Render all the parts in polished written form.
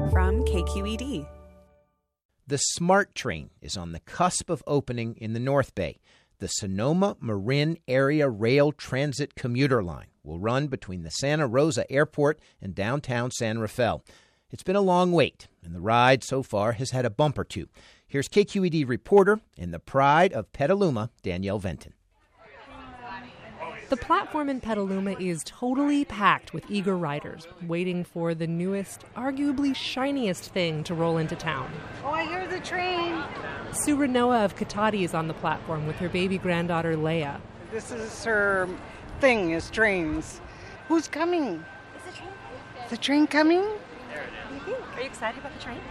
from KQED. The SMART train is on the cusp of opening in the North Bay. The Sonoma-Marin Area Rail Transit Commuter Line will run between the Santa Rosa Airport and downtown San Rafael. It's been a long wait, and the ride so far has had a bump or two. Here's KQED reporter and the pride of Petaluma, Danielle Venton. The platform in Petaluma is totally packed with eager riders, waiting for the newest, arguably shiniest thing to roll into town. Oh, I hear the train. Sue Renoa of Katati is on the platform with her baby granddaughter, Leia. This is her thing, is trains. Who's coming? Is the train? Is the train coming? What do you think? Are you excited about the train?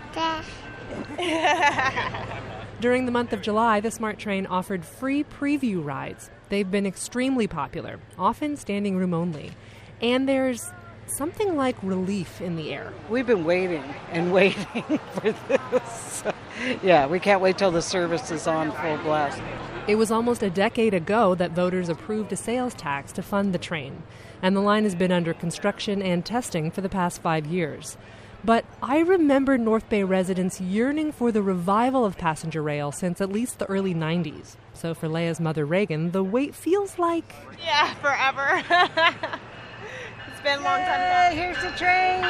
During the month of July, the SMART train offered free preview rides. They've been extremely popular, often standing room only. And there's something like relief in the air. We've been waiting and waiting for this. Yeah, we can't wait till the service is on full blast. It was almost a decade ago that voters approved a sales tax to fund the train, and the line has been under construction and testing for the past 5 years. But I remember North Bay residents yearning for the revival of passenger rail since at least the early 90s. So for Leia's mother, Reagan, the wait feels like... Yeah, forever. It's been a long time. Here's the train.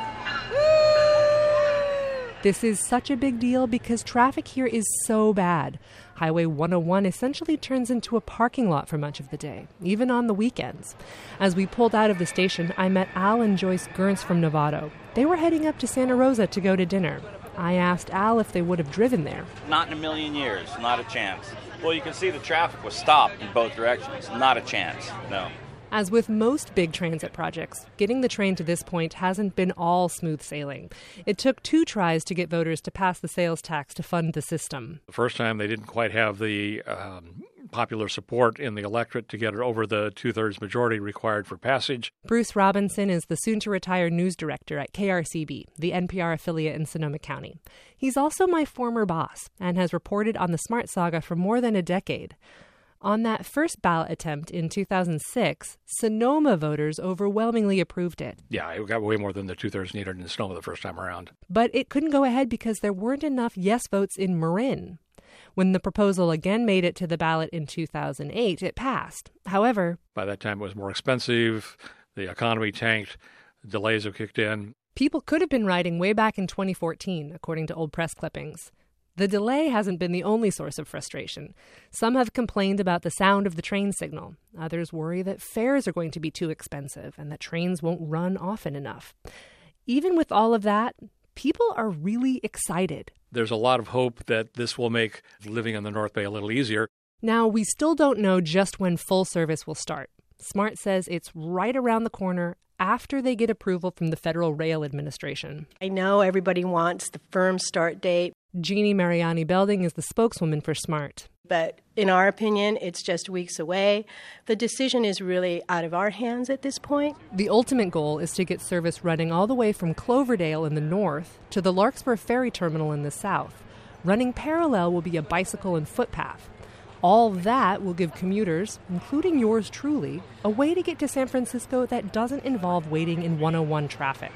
Woo! This is such a big deal because traffic here is so bad. Highway 101 essentially turns into a parking lot for much of the day, even on the weekends. As we pulled out of the station, I met Al and Joyce Gernst from Novato. They were heading up to Santa Rosa to go to dinner. I asked Al if they would have driven there. Not in a million years, not a chance. Well, you can see the traffic was stopped in both directions. Not a chance, no. As with most big transit projects, getting the train to this point hasn't been all smooth sailing. It took 2 tries to get voters to pass the sales tax to fund the system. The first time they didn't quite have the popular support in the electorate to get it over the 2/3 majority required for passage. Bruce Robinson is the soon-to-retire news director at KRCB, the NPR affiliate in Sonoma County. He's also my former boss and has reported on the SMART saga for more than a decade. On that first ballot attempt in 2006, Sonoma voters overwhelmingly approved it. Yeah, it got way more than the 2/3 needed in Sonoma the first time around. But it couldn't go ahead because there weren't enough yes votes in Marin. When the proposal again made it to the ballot in 2008, it passed. However, by that time it was more expensive, the economy tanked, delays have kicked in. People could have been riding way back in 2014, according to old press clippings. The delay hasn't been the only source of frustration. Some have complained about the sound of the train signal. Others worry that fares are going to be too expensive and that trains won't run often enough. Even with all of that, people are really excited. There's a lot of hope that this will make living on the North Bay a little easier. Now, we still don't know just when full service will start. SMART says it's right around the corner after they get approval from the Federal Rail Administration. I know everybody wants the firm start date. Jeannie Mariani Belding is the spokeswoman for SMART. But in our opinion, it's just weeks away. The decision is really out of our hands at this point. The ultimate goal is to get service running all the way from Cloverdale in the north to the Larkspur Ferry Terminal in the south. Running parallel will be a bicycle and footpath. All that will give commuters, including yours truly, a way to get to San Francisco that doesn't involve waiting in 101 traffic.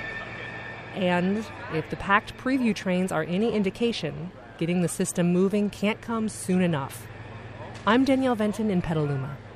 And if the packed preview trains are any indication, getting the system moving can't come soon enough. I'm Danielle Venton in Petaluma.